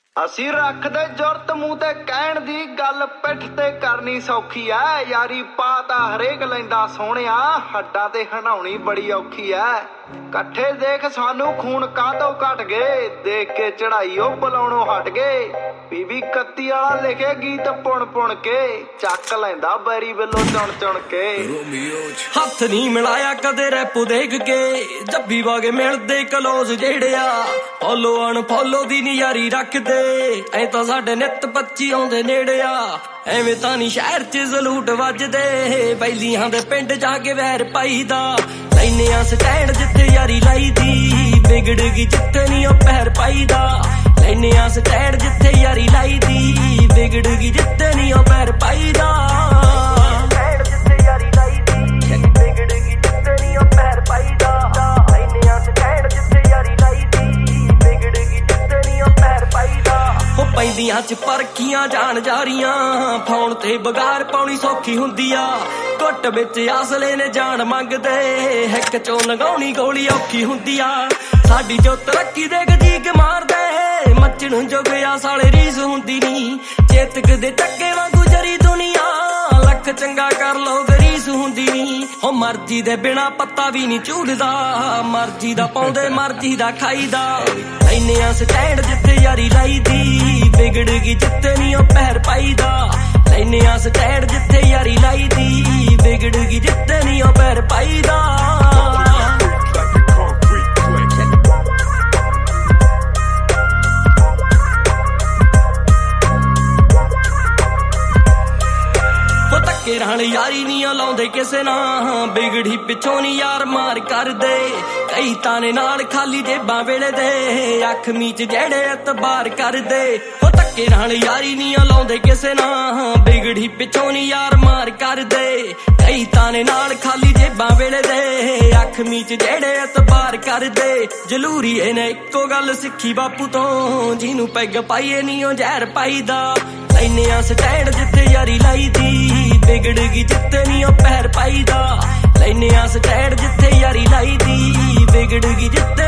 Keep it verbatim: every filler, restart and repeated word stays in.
ਅਸੀਂ ਰੱਖਦੇ ਜ਼ੁਰਤ ਮੂੰਹ ਤੇ ਕਹਿਣ ਦੀ ਗੱਲ ਪਿੱਠ ਤੇ ਕਰਨੀ ਸੌਖੀ ਐ। ਯਾਰੀ ਪਾ ਤਾਂ ਹਰੇਕ ਲੈਂਦਾ ਸੋਹਣਿਆ, ਹੱਡਾਂ ਤੇ ਹੰਡਾਉਣੀ ਬੜੀ ਔਖੀ ਐ। ਇਕੱਠੇ ਦੇਖ ਸਾਨੂੰ ਖੂਨ ਕਾਹਤੋਂ ਘਟ ਗਏ, ਦੇਖ ਕੇ ਚੜਾਈ ਉਹ ਬੁਲਾਉਣੋਂ ਹਟ ਗਏ। ਬੀਬੀ ਕੱਤੀ ਵਾਲਾ ਲਿਖੇ ਗੀਤ ਪੁਣ ਪੁਣ ਕੇ, ਚੱਕ ਲੈਂਦਾ ਬੈਰੀ ਵੱਲੋਂ ਚੁਣ ਚੁਣ ਕੇ। ਹੱਥ ਨਹੀਂ ਮਿਲਾਇਆ ਕਦੇ ਰੈਪੋ ਦੇਖ ਕੇ, ਜੱਬੀ ਵਾਗੇ ਮਿਲਦੇ ਕਲੋਜ਼ ਜਿਹੜੇ ਆ। ਫੋਲੋ ਅਣ ਫੋਲੋ ਦੀ ਨੀ ਯਾਰੀ ਰੱਖਦੇ, ਐ ਤਾਂ ਸਾਡੇ ਨਿੱਤ ਬੱਚੀ ਆਉਂਦੇ ਨੇੜੇ ਆ। ਐਵੇਂ ਤਾਂ ਨੀ ਸ਼ਹਿਰ ਚ ਜ਼ਲੂਟ ਵੱਜਦੇ, ਬੈਲੀਆਂ ਦੇ ਪਿੰਡ ਜਾ ਕੇ ਵੈਰ ਪਾਈਦਾ। ਲੈਨੇ ਆ ਸਟੈਂਡ ਜਿੱਥੇ ਯਾਰੀ ਲਾਈਦੀ, ਵਿਗੜ ਗਈ ਜਿੱਥੇ ਨੀ ਉਹ ਪਹਿਰ ਪਾਈਦਾ। ਲੈਨੇ ਆ ਸਟੈਂਡ ਜਿੱਥੇ ਯਾਰੀ ਲਾਈਦੀ, ਵਿਗੜ ਗਈ ਜਿੱਥੇ ਨੀ ਉਹ ਪਹਿਰ ਪਾਈਦਾ। ਪੈਂਦੀਆਂ ਚ ਪਰਖੀਆਂ ਜਾਣ ਜਾਰੀਆਂ, ਫੋਨ ਤੇ ਬਗਾਰ ਪਾਉਣੀ ਸੌਖੀ ਹੁੰਦੀ ਆ। ਘੁੱਟ ਵਿੱਚ ਆਸਲੇ ਨੇ ਜਾਨ ਮੰਗਦੇ, ਹਿੱਕ ਚੋਂ ਲਗਾਉਣੀ ਗੋਲੀ ਔਖੀ ਹੁੰਦੀ ਆ। ਸਾਡੀ ਜੋ ਤਰੱਕੀ ਦੇ ਗਜੀਕ ਮਾਰਦੇ, ਮੱਚਣ ਜੋਗਿਆ ਸਾਲੇ ਰੀਸ ਹੁੰਦੀ ਨੀ। ਚੇਤਕ ਦੇ ਟੱਕੇ ਵਾਂਗੂ ਜਰੀ ਦੁਨੀਆ, ਲੱਖ ਚੰਗਾ ਕਰ ਲੋ ਗਰੀਸ ਹੁੰਦੀ ਨੀ। ਹੋ ਮਰਜ਼ੀ ਦੇ ਬਿਨਾ ਪੱਤਾ ਵੀ ਨੀ ਝੂਲਦਾ, ਮਰਜ਼ੀ ਦਾ ਪਾਉਂਦੇ ਮਰਜ਼ੀ ਦਾ ਖਾਈਦਾ। ਲੈਨੇ ਆ ਸਟੈਂਡ ਜਿੱਥੇ ਯਾਰੀ ਲਾਈਦੀ, ਵਿਗੜ ਗਈ ਜਿੱਥੇ ਨੀ ਉਹ ਪਹਿਰ ਪਾਈਦਾ। ਲੈਨੇ ਆ ਸਟੈਂਡ ਜਿੱਥੇ ਯਾਰੀ ਲਾਈਦੀ, ਵਿਗੜ ਗਈ ਜਿੱਥੇ ਨੀ ਉਹ ਪਹਿਰ ਪਾਈਦਾ। ਧੱਕੇ ਨਾਲ ਯਾਰੀ ਨੀ ਲਾਉਂਦੇ ਕਿਸੇ ਨਾਲ, ਬਿਗੜੀ ਪਿੱਛੋਂ ਨੀ ਯਾਰ ਮਾਰ ਕਰਦੇ। ਕਈ ਤਾਨੇ ਨਾਲ ਖਾਲੀ ਜੇਬਾਂ ਵੇਲੇ ਦੇ, ਅੱਖ ਮੀਚ ਜਿਹੜੇ ਇਤਬਾਰ ਕਰਦੇ। ਉਹ ਧੱਕੇ ਨਾਲ ਯਾਰੀ ਨੀ ਲਾਉਂਦੇ ਕਿਸੇ ਨਾਲ, ਬਿਗੜੀ ਪਿੱਛੋਂ ਨੀ ਯਾਰ ਮਾਰ ਕਰਦੇ। ਕਈ ਤਾਨੇ ਨਾਲ ਖਾਲੀ ਜੇਬਾਂ ਵੇਲੇ ਦੇ, ਅੱਖ ਮੀਚ ਜਿਹੜੇ ਇਤਬਾਰ ਕਰਦੇ। ਜਲੂਰੀ ਇਹਨੇ ਇੱਕੋ ਗੱਲ ਸਿੱਖੀ ਬਾਪੂ ਤੋਂ, ਜਿਹਨੂੰ ਪੈਗ ਪਾਈਏ ਨੀ ਉਹ ਜ਼ਹਿਰ ਪਾਈਦਾ। ਲੈਨੇ ਆ ਸਟੈਂਡ ਜਿੱਥੇ ਯਾਰੀ ਲਾਈਦੀ, ਵਿਗੜ ਗਈ ਜਿੱਥੇ ਨੀ ਉਹ ਪਹਿਰ ਪਾਈਦਾ। ਲੈਨੇ ਆ ਸਟੈਂਡ ਜਿੱਥੇ ਯਾਰੀ ਲਾਈਦੀ, ਵਿਗੜ ਗਈ ਜਿੱਥੇ